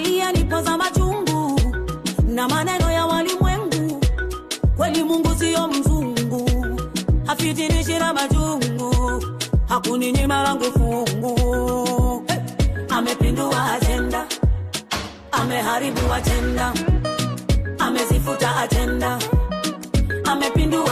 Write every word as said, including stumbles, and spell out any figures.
aliyenipoza machungu na maneno ya walimwengu. Kweli Mungu sio mzungu, hafitinishi na majungu, hakuninyima langu fungu. Hey! Amepindua agenda, ameharibu agenda, amezifuta agenda, amepindua